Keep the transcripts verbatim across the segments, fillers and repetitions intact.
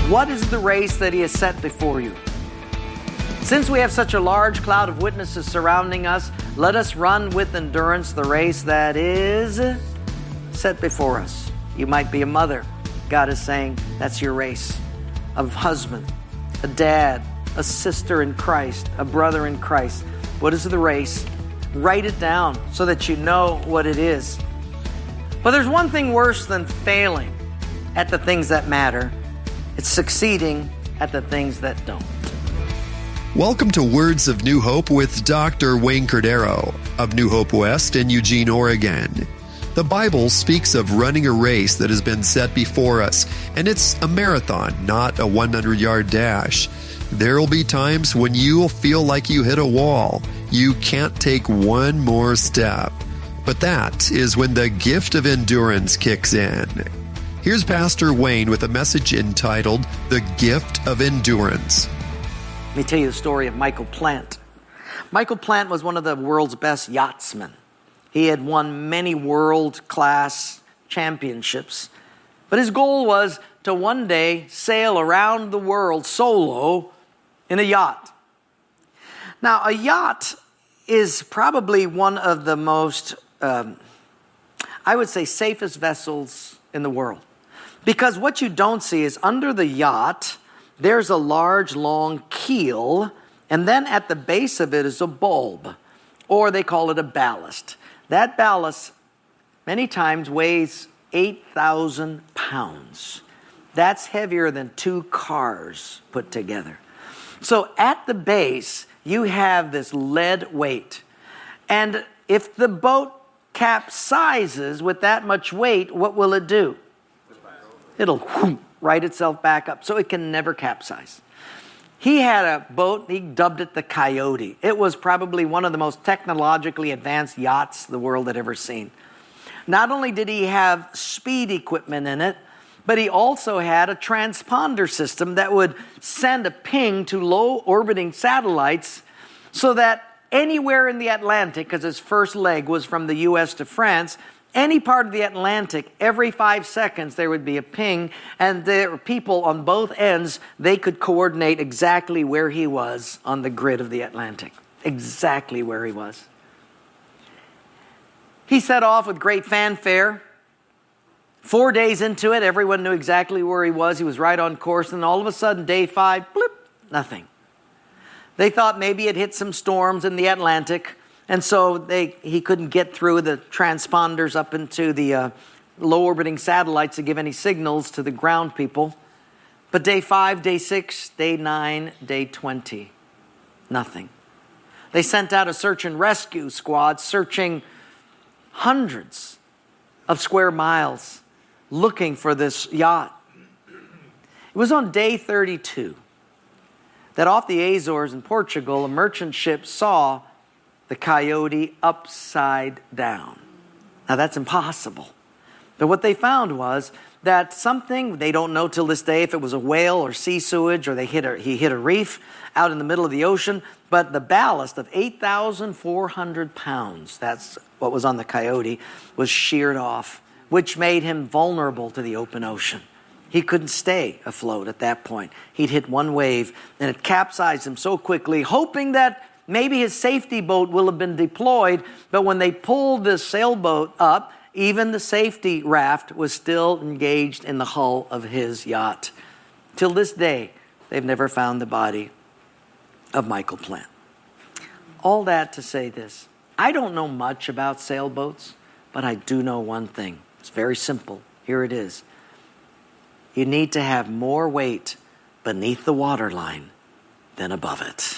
What is the race that he has set before you? Since we have such a large cloud of witnesses surrounding us, let us run with endurance the race that is set before us. You might be a mother. God is saying that's your race. A husband, a dad, a sister in Christ, a brother in Christ. What is the race? Write it down so that you know what it is. But there's one thing worse than failing at the things that matter. It's succeeding at the things that don't. Welcome to Words of New Hope with Doctor Wayne Cordero of New Hope West in Eugene, Oregon. The Bible speaks of running a race that has been set before us, and it's a marathon, not a hundred-yard dash. There will be times when you will feel like you hit a wall. You can't take one more step. But that is when the gift of endurance kicks in. Here's Pastor Wayne with a message entitled, The Gift of Endurance. Let me tell you the story of Michael Plant. Michael Plant was one of the world's best yachtsmen. He had won many world-class championships. But his goal was to one day sail around the world solo in a yacht. Now, a yacht is probably one of the most, um, I would say, safest vessels in the world. Because what you don't see is under the yacht, there's a large, long keel, and then at the base of it is a bulb, or they call it a ballast. That ballast many times weighs eight thousand pounds. That's heavier than two cars put together. So at the base, you have this lead weight. And if the boat capsizes with that much weight, what will it do? It'll whoop, right itself back up, so it can never capsize. He had a boat, he dubbed it the Coyote. It was probably one of the most technologically advanced yachts the world had ever seen. Not only did he have speed equipment in it, but he also had a transponder system that would send a ping to low-orbiting satellites so that anywhere in the Atlantic, because his first leg was from the U S to France, any part of the Atlantic, every five seconds there would be a ping, and there were people on both ends, they could coordinate exactly where he was on the grid of the Atlantic. Exactly where he was. He set off with great fanfare. Four days into it, everyone knew exactly where he was. He was right on course, and all of a sudden, day five, blip, nothing. They thought maybe it hit some storms in the Atlantic, and so they, he couldn't get through the transponders up into the uh, low-orbiting satellites to give any signals to the ground people. But day five, day six, day nine, day twenty, nothing. They sent out a search and rescue squad searching hundreds of square miles looking for this yacht. It was on day thirty-two that off the Azores in Portugal, a merchant ship saw the Coyote upside down. Now that's impossible. But what they found was that something, they don't know till this day if it was a whale or sea sewage or they hit a, he hit a reef out in the middle of the ocean, but the ballast of eight thousand four hundred pounds, that's what was on the Coyote, was sheared off, which made him vulnerable to the open ocean. He couldn't stay afloat at that point. He'd hit one wave and it capsized him so quickly, hoping that maybe his safety boat will have been deployed, but when they pulled this sailboat up, even the safety raft was still engaged in the hull of his yacht. Till this day, they've never found the body of Michael Plant. All that to say this. I don't know much about sailboats, but I do know one thing. It's very simple. Here it is. You need to have more weight beneath the waterline than above it.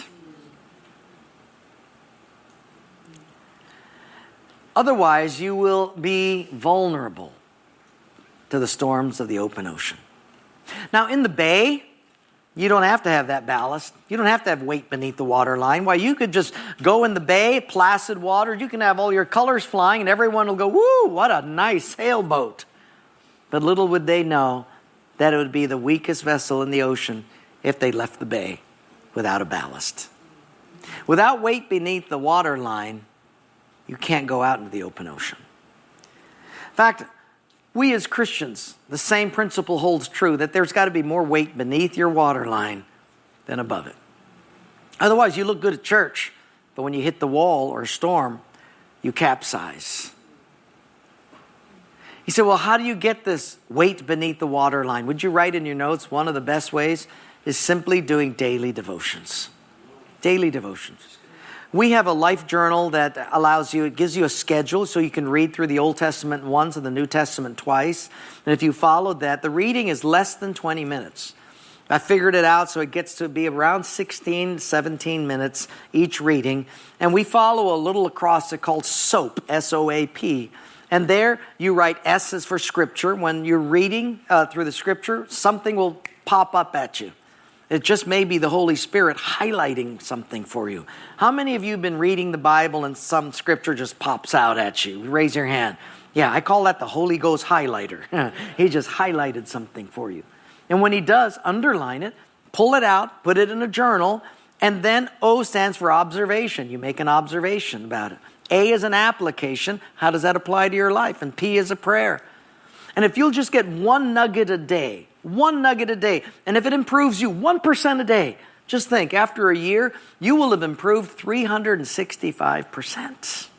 Otherwise, you will be vulnerable to the storms of the open ocean. Now, in the bay, you don't have to have that ballast. You don't have to have weight beneath the waterline. Why, you could just go in the bay, placid water. You can have all your colors flying, and everyone will go, woo, what a nice sailboat. But little would they know that it would be the weakest vessel in the ocean if they left the bay without a ballast. Without weight beneath the waterline, you can't go out into the open ocean. In fact, We as Christians, the same principle holds true, that there's got to be more weight beneath your waterline than above it. Otherwise, you look good at church, but when you hit the wall or a storm, you capsize. He said, well, how do you get this weight beneath the waterline? Would you write in your notes, one of the best ways is simply doing daily devotions. Daily devotions. We have a life journal that allows you, it gives you a schedule so you can read through the Old Testament once and the New Testament twice. And if you followed that, the reading is less than twenty minutes. I figured it out, so it gets to be around sixteen, seventeen minutes each reading. And we follow a little acrostic called SOAP, S O A P. And there you write S is for Scripture. When you're reading uh, through the Scripture, something will pop up at you. It just may be the Holy Spirit highlighting something for you. How many of you have been reading the Bible and some Scripture just pops out at you? Raise your hand. Yeah, I call that the Holy Ghost highlighter. He just highlighted something for you. And when he does, underline it, pull it out, put it in a journal, and then O stands for observation. You make an observation about it. A is an application. How does that apply to your life? And P is a prayer. And if you'll just get one nugget a day, one nugget a day, and if it improves you one percent a day, just think, after a year, you will have improved three hundred sixty-five percent.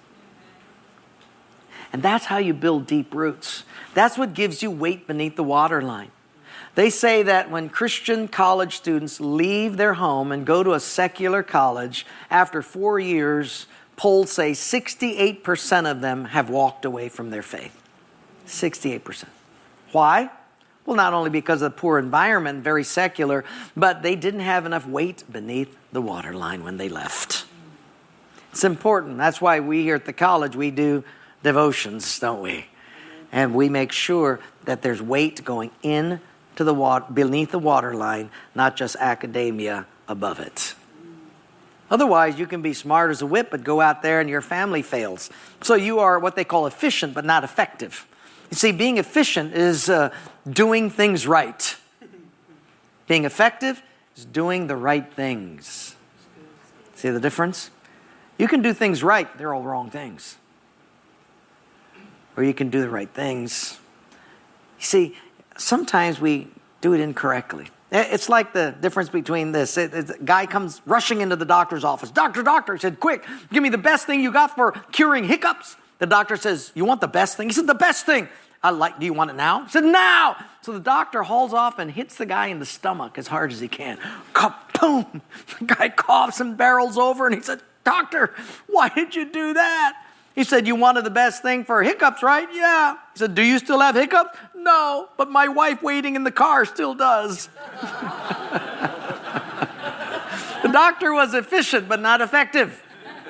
And that's how you build deep roots. That's what gives you weight beneath the waterline. They say that when Christian college students leave their home and go to a secular college, after four years, polls say sixty-eight percent of them have walked away from their faith. sixty-eight percent. Why? Well, not only because of the poor environment, very secular, but they didn't have enough weight beneath the waterline when they left. It's important. That's why we here at the college, we do devotions, don't we? And we make sure that there's weight going in to the water, beneath the waterline, not just academia above it. Otherwise, you can be smart as a whip, but go out there and your family fails. So you are what they call efficient, but not effective. You see, being efficient is uh, doing things right. Being effective is doing the right things. See the difference? You can do things right, they're all wrong things. Or you can do the right things. You see, sometimes we do it incorrectly. It's like the difference between this. It, it, a guy comes rushing into the doctor's office. Doctor, doctor, he said, quick, give me the best thing you got for curing hiccups. The doctor says, you want the best thing? He said, the best thing. I like, do you want it now? He said, now. So the doctor hauls off and hits the guy in the stomach as hard as he can. Kaboom! The guy coughs and barrels over and he said, doctor, why did you do that? He said, you wanted the best thing for hiccups, right? Yeah. He said, do you still have hiccups? No, but my wife waiting in the car still does. The doctor was efficient, but not effective.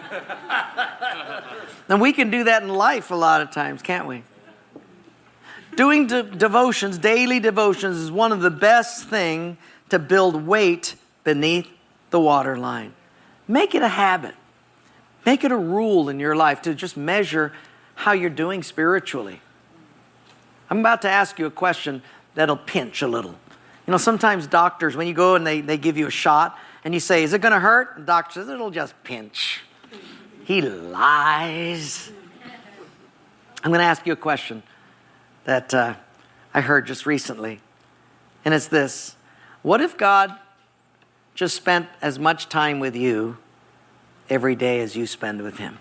And we can do that in life a lot of times, can't we? Doing de- devotions, daily devotions, is one of the best things to build weight beneath the waterline. Make it a habit. Make it a rule in your life to just measure how you're doing spiritually. I'm about to ask you a question that'll pinch a little. You know, sometimes doctors, when you go and they, they give you a shot, and you say, is it going to hurt? And the doctor says, it'll just pinch. He lies. I'm going to ask you a question that uh, I heard just recently. And it's this. What if God just spent as much time with you every day as you spend with him?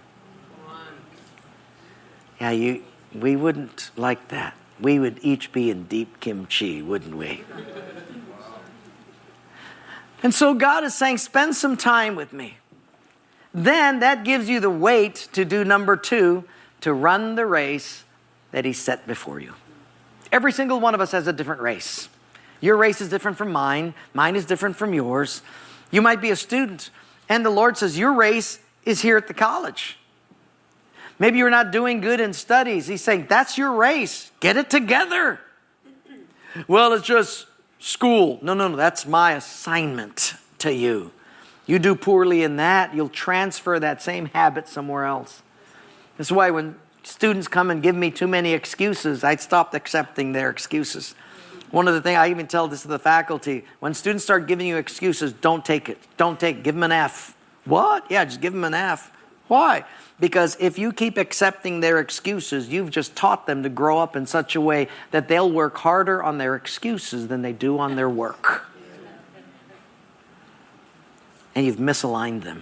Yeah, you. We wouldn't like that. We would each be in deep kimchi, wouldn't we? And so God is saying, spend some time with me. Then that gives you the weight to do number two, to run the race that he set before you. Every single one of us has a different race. Your race is different from mine. Mine is different from yours. You might be a student, and the Lord says, your race is here at the college. Maybe you're not doing good in studies. He's saying, that's your race. Get it together. Well, it's just school. No, no, no. That's my assignment to you. You do poorly in that, you'll transfer that same habit somewhere else. That's why when students come and give me too many excuses, I stopped accepting their excuses. One of the things, I even tell this to the faculty, when students start giving you excuses, don't take it. Don't take it. Give them an F. What? Yeah, just give them an F. Why? Because if you keep accepting their excuses, you've just taught them to grow up in such a way that they'll work harder on their excuses than they do on their work. And you've misaligned them.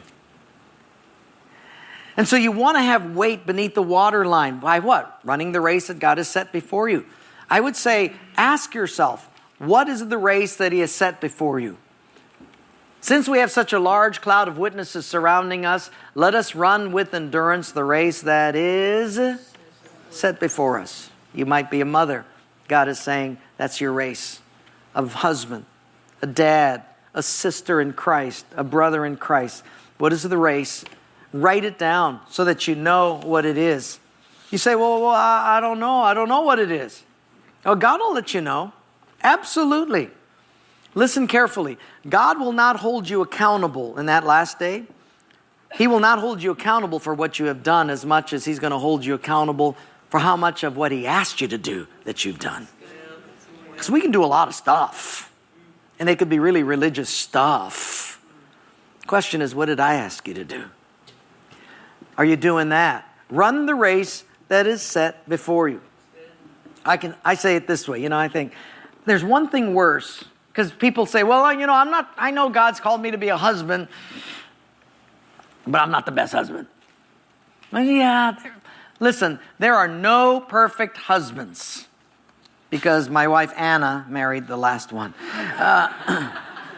And so you want to have weight beneath the waterline. By what? Running the race that God has set before you. I would say, ask yourself, what is the race that He has set before you? Since we have such a large cloud of witnesses surrounding us, let us run with endurance the race that is set before us. You might be a mother. God is saying, that's your race. A husband, a dad, a sister in Christ, a brother in Christ. What is the race? Write it down so that you know what it is. You say, well, well I, I don't know. I don't know what it is. Oh, God will let you know. Absolutely. Listen carefully. God will not hold you accountable in that last day. He will not hold you accountable for what you have done as much as He's going to hold you accountable for how much of what He asked you to do that you've done. Because we can do a lot of stuff. And they could be really religious stuff. The question is, what did I ask you to do? Are you doing that? Run the race that is set before you. I can I say it this way. You know, I think there's one thing worse. Because people say, well, you know, I'm not, I know God's called me to be a husband, but I'm not the best husband. Well, yeah, listen, there are no perfect husbands because my wife Anna married the last one. Uh,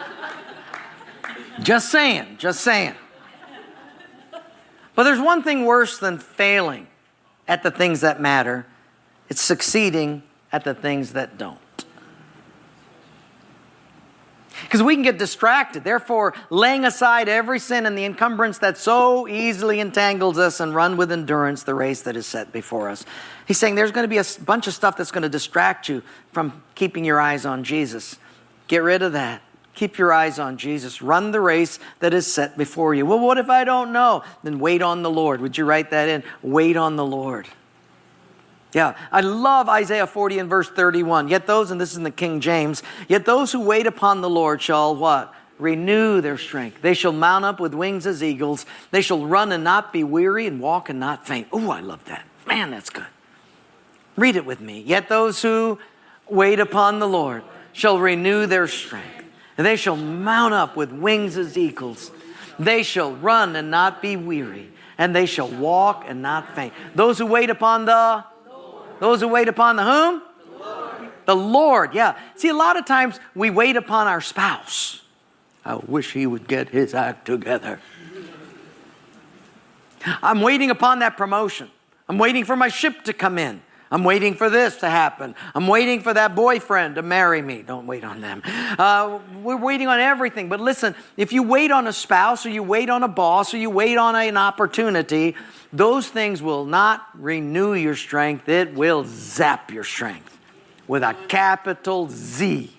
just saying, just saying. But there's one thing worse than failing at the things that matter. It's succeeding at the things that don't. Because we can get distracted. Therefore, laying aside every sin and the encumbrance that so easily entangles us and run with endurance the race that is set before us. He's saying there's going to be a bunch of stuff that's going to distract you from keeping your eyes on Jesus. Get rid of that. Keep your eyes on Jesus. Run the race that is set before you. Well, what if I don't know? Then wait on the Lord. Would you write that in? Wait on the Lord. Yeah, I love Isaiah forty and verse thirty-one. Yet those, and this is in the King James, yet those who wait upon the Lord shall what? Renew their strength. They shall mount up with wings as eagles. They shall run and not be weary and walk and not faint. Oh, I love that. Man, that's good. Read it with me. Yet those who wait upon the Lord shall renew their strength. And they shall mount up with wings as eagles. They shall run and not be weary. And they shall walk and not faint. Those who wait upon the Those who wait upon the whom? The Lord. The Lord, yeah. See, a lot of times we wait upon our spouse. I wish he would get his act together. I'm waiting upon that promotion. I'm waiting for my ship to come in. I'm waiting for this to happen. I'm waiting for that boyfriend to marry me. Don't wait on them. Uh, we're waiting on everything. But listen, if you wait on a spouse or you wait on a boss or you wait on an opportunity, those things will not renew your strength. It will zap your strength with a capital Z.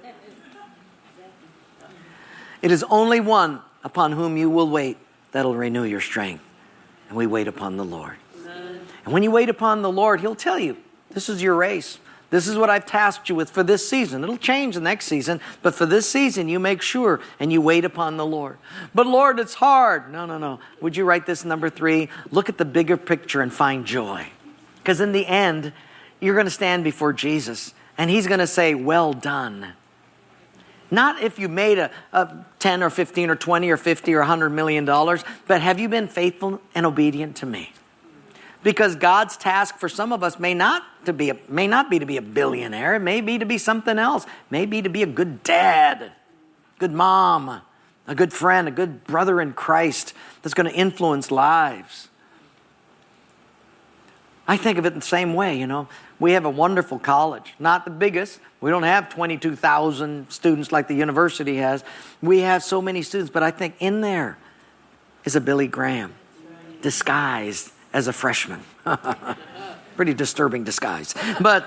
It is only one upon whom you will wait that'll renew your strength. And we wait upon the Lord. And when you wait upon the Lord, He'll tell you, this is your race. This is what I've tasked you with for this season. It'll change the next season, but for this season, you make sure and you wait upon the Lord. But Lord, it's hard. No, no, no. Would you write this number three? Look at the bigger picture and find joy. Because in the end, you're going to stand before Jesus and He's going to say, well done. Not if you made a, a ten or fifteen or twenty or fifty or one hundred million dollars, but have you been faithful and obedient to me? Because God's task for some of us may not to be a, may not be to be a billionaire. It may be to be something else. It may be to be a good dad, good mom, a good friend, a good brother in Christ that's going to influence lives. I think of it the same way, you know. We have a wonderful college, not the biggest. We don't have twenty-two thousand students like the university has. We have so many students, but I think in there is a Billy Graham disguised as a freshman. Pretty disturbing disguise. But,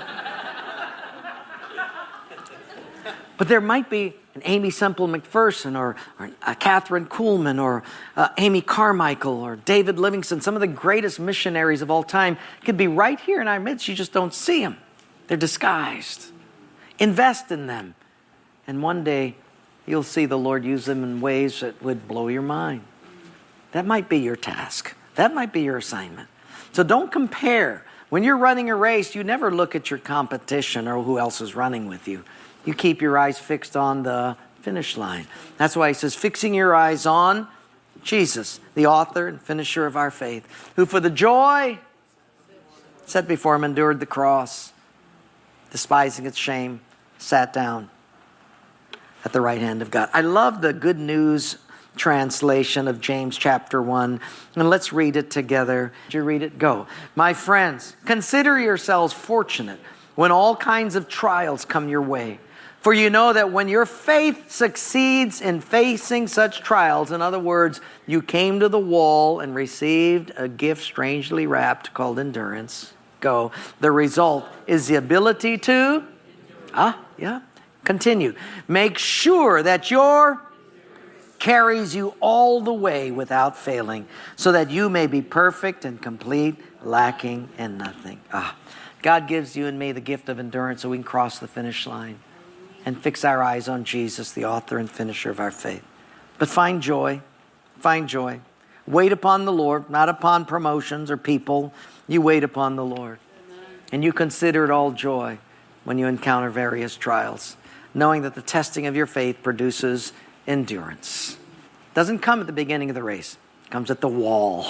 but there might be an Amy Semple McPherson or, or a Catherine Kuhlman or uh, Amy Carmichael or David Livingston. Some of the greatest missionaries of all time could be right here in our midst. You just don't see them. They're disguised. Invest in them. And one day you'll see the Lord use them in ways that would blow your mind. That might be your task. That might be your assignment. So don't compare. When you're running a race, you never look at your competition or who else is running with you. You keep your eyes fixed on the finish line. That's why he says, fixing your eyes on Jesus, the author and finisher of our faith, who for the joy set before him endured the cross, despising its shame, sat down at the right hand of God. I love the Good News translation of James chapter one. And let's read it together. Did you read it? Go. My friends, consider yourselves fortunate when all kinds of trials come your way. For you know that when your faith succeeds in facing such trials, in other words, you came to the wall and received a gift strangely wrapped called endurance. Go. The result is the ability to, ah, yeah, continue. Make sure that your carries you all the way without failing, so that you may be perfect and complete, lacking in nothing. Ah, God gives you and me the gift of endurance so we can cross the finish line and fix our eyes on Jesus, the author and finisher of our faith. But find joy, find joy. Wait upon the Lord, not upon promotions or people. You wait upon the Lord. And you consider it all joy when you encounter various trials, knowing that the testing of your faith produces endurance. Doesn't come at the beginning of the race. It comes at the wall.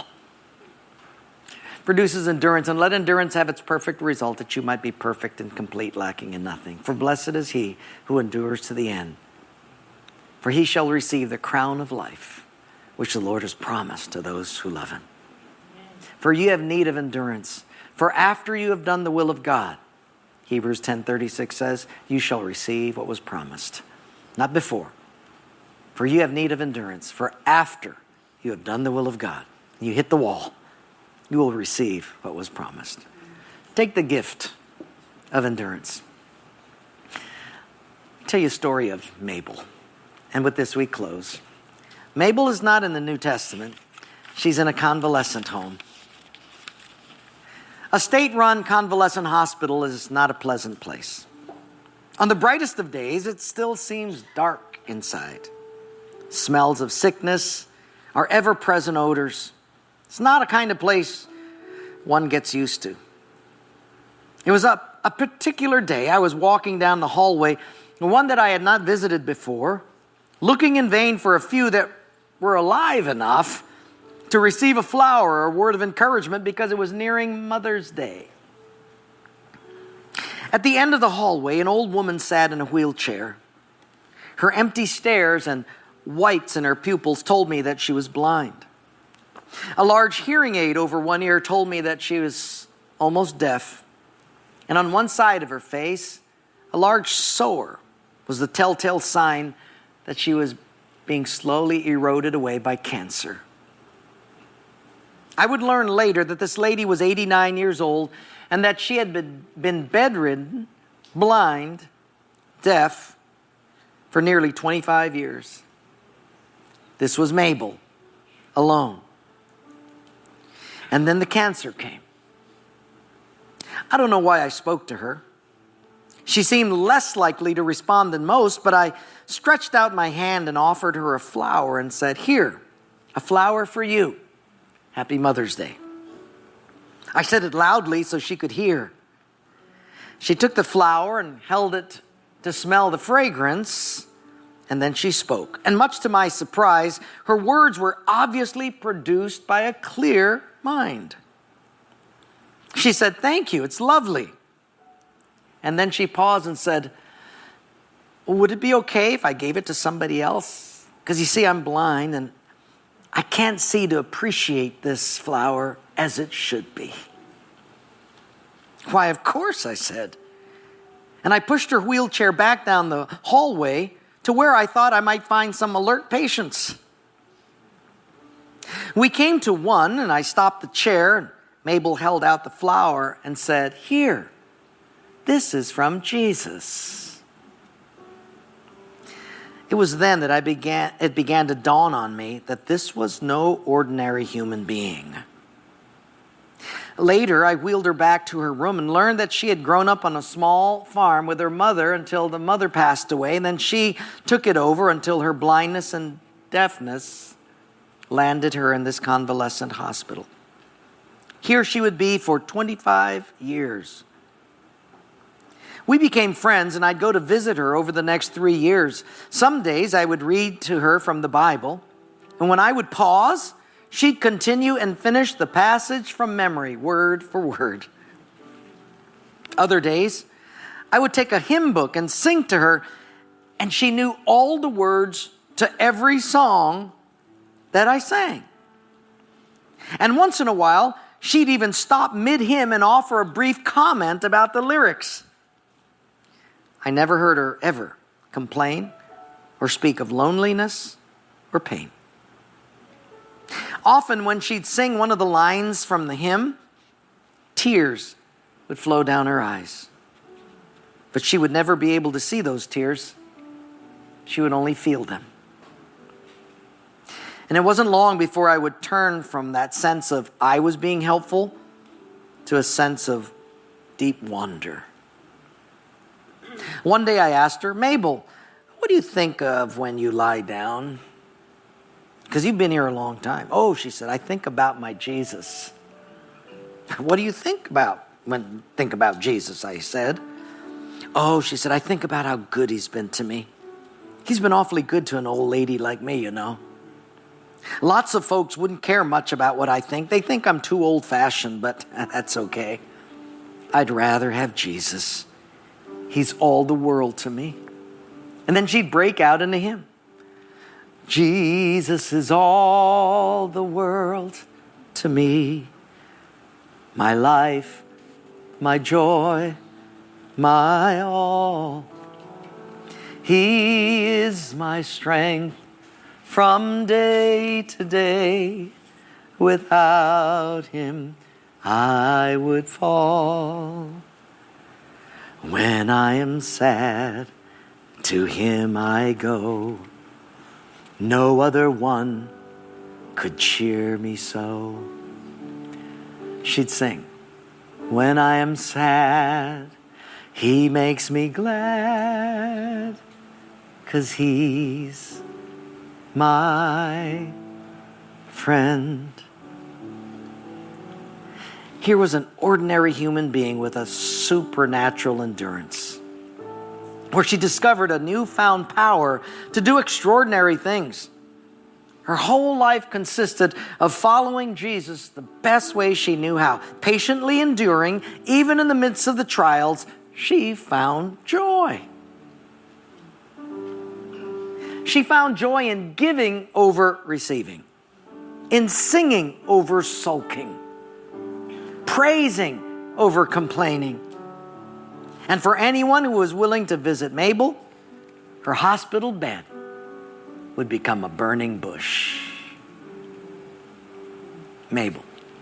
Produces endurance, and let endurance have its perfect result, that you might be perfect and complete, lacking in nothing. For blessed is he who endures to the end. For he shall receive the crown of life, which the Lord has promised to those who love him. For you have need of endurance. For after you have done the will of God, Hebrews ten thirty-six says, you shall receive what was promised. Not before. For you have need of endurance. For after you have done the will of God, you hit the wall, you will receive what was promised. Take the gift of endurance. I'll tell you a story of Mabel. And with this we close. Mabel is not in the New Testament. She's in a convalescent home. A state-run convalescent hospital is not a pleasant place. On the brightest of days, it still seems dark inside. Smells of sickness are ever-present odors. It's not a kind of place one gets used to. It was a, a particular day. I was walking down the hallway, one that I had not visited before, looking in vain for a few that were alive enough to receive a flower or a word of encouragement because it was nearing Mother's Day. At the end of the hallway, an old woman sat in a wheelchair. Her empty stares and whites in her pupils told me that she was blind. A large hearing aid over one ear told me that she was almost deaf. And on one side of her face, a large sore was the telltale sign that she was being slowly eroded away by cancer. I would learn later that this lady was eighty-nine years old and that she had been, been bedridden, blind, deaf for nearly twenty-five years. This was Mabel, alone. And then the cancer came. I don't know why I spoke to her. She seemed less likely to respond than most, but I stretched out my hand and offered her a flower and said, "Here, a flower for you. Happy Mother's Day." I said it loudly so she could hear. She took the flower and held it to smell the fragrance, and then she spoke. And much to my surprise, her words were obviously produced by a clear mind. She said, "Thank you, it's lovely." And then she paused and said, "Would it be okay if I gave it to somebody else? Because you see, I'm blind and I can't see to appreciate this flower as it should be." "Why, of course," I said. And I pushed her wheelchair back down the hallway to where I thought I might find some alert patients. We came to one, and I stopped the chair, and Mabel held out the flower and said, "Here, this is from Jesus." It was then that I began, it began to dawn on me that this was no ordinary human being. Later, I wheeled her back to her room and learned that she had grown up on a small farm with her mother until the mother passed away, and then she took it over until her blindness and deafness landed her in this convalescent hospital. Here she would be for twenty-five years. We became friends, and I'd go to visit her over the next three years. Some days I would read to her from the Bible, and when I would pause, she'd continue and finish the passage from memory, word for word. Other days, I would take a hymn book and sing to her, and she knew all the words to every song that I sang. And once in a while, she'd even stop mid-hymn and offer a brief comment about the lyrics. I never heard her ever complain or speak of loneliness or pain. Often when she'd sing one of the lines from the hymn, tears would flow down her eyes. But she would never be able to see those tears. She would only feel them. And it wasn't long before I would turn from that sense of I was being helpful to a sense of deep wonder. One day I asked her, Mabel, what do you think of when you lie down? Because you've been here a long time. Oh, she said, I think about my Jesus. What do you think about when think about Jesus, I said. Oh, she said, I think about how good he's been to me. He's been awfully good to an old lady like me, you know. Lots of folks wouldn't care much about what I think. They think I'm too old-fashioned, but that's okay. I'd rather have Jesus. He's all the world to me. And then she'd break out into hymn. Jesus is all the world to me. My life, my joy, my all. He is my strength from day to day. Without him, I would fall. When I am sad, to him I go. No other one could cheer me so. She'd sing, when I am sad, he makes me glad, 'cause he's my friend. Here was an ordinary human being with a supernatural endurance, where she discovered a newfound power to do extraordinary things. Her whole life consisted of following Jesus the best way she knew how, patiently enduring, even in the midst of the trials. She found joy. She found joy in giving over receiving, in singing over sulking, praising over complaining. And for anyone who was willing to visit Mabel, her hospital bed would become a burning bush. Mabel.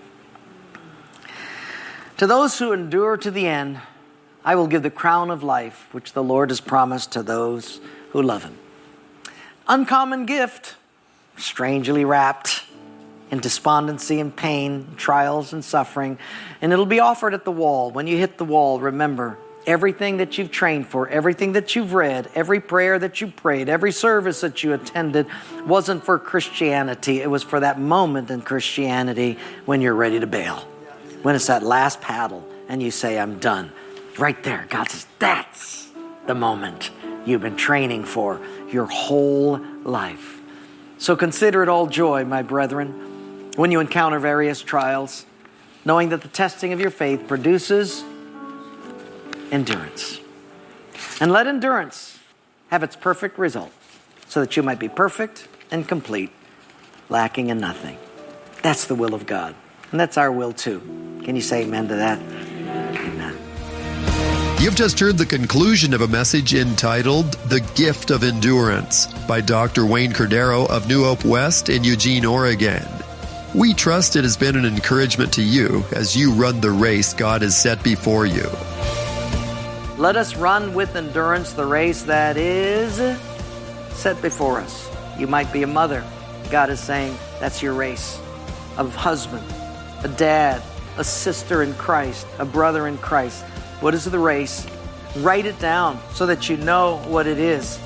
To those who endure to the end, I will give the crown of life, which the Lord has promised to those who love him. Uncommon gift, strangely wrapped in despondency and pain, trials and suffering. And it'll be offered at the wall. When you hit the wall, remember, everything that you've trained for, everything that you've read, every prayer that you prayed, every service that you attended wasn't for Christianity. It was for that moment in Christianity when you're ready to bail. When it's that last paddle and you say, I'm done. Right there, God says, that's the moment you've been training for your whole life. So consider it all joy, my brethren, when you encounter various trials, knowing that the testing of your faith produces endurance. And let endurance have its perfect result, so that you might be perfect and complete, lacking in nothing. That's the will of God. And that's our will too. Can you say amen to that? Amen. You've just heard the conclusion of a message entitled The Gift of Endurance by Doctor Wayne Cordero of New Hope West in Eugene, Oregon. We trust it has been an encouragement to you as you run the race God has set before you. Let us run with endurance the race that is set before us. You might be a mother. God is saying that's your race. A husband, a dad, a sister in Christ, a brother in Christ. What is the race? Write it down so that you know what it is.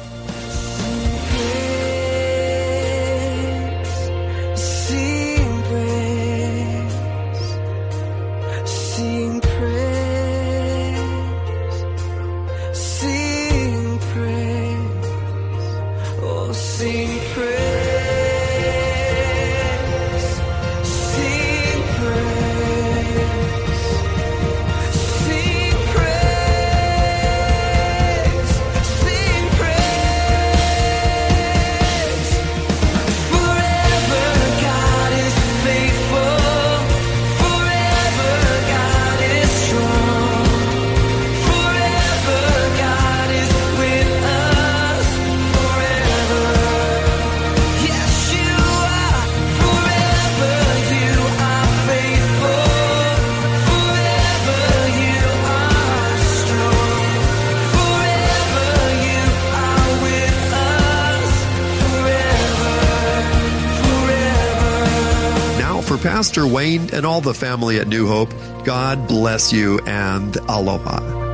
Pastor Wayne and all the family at New Hope, God bless you and aloha.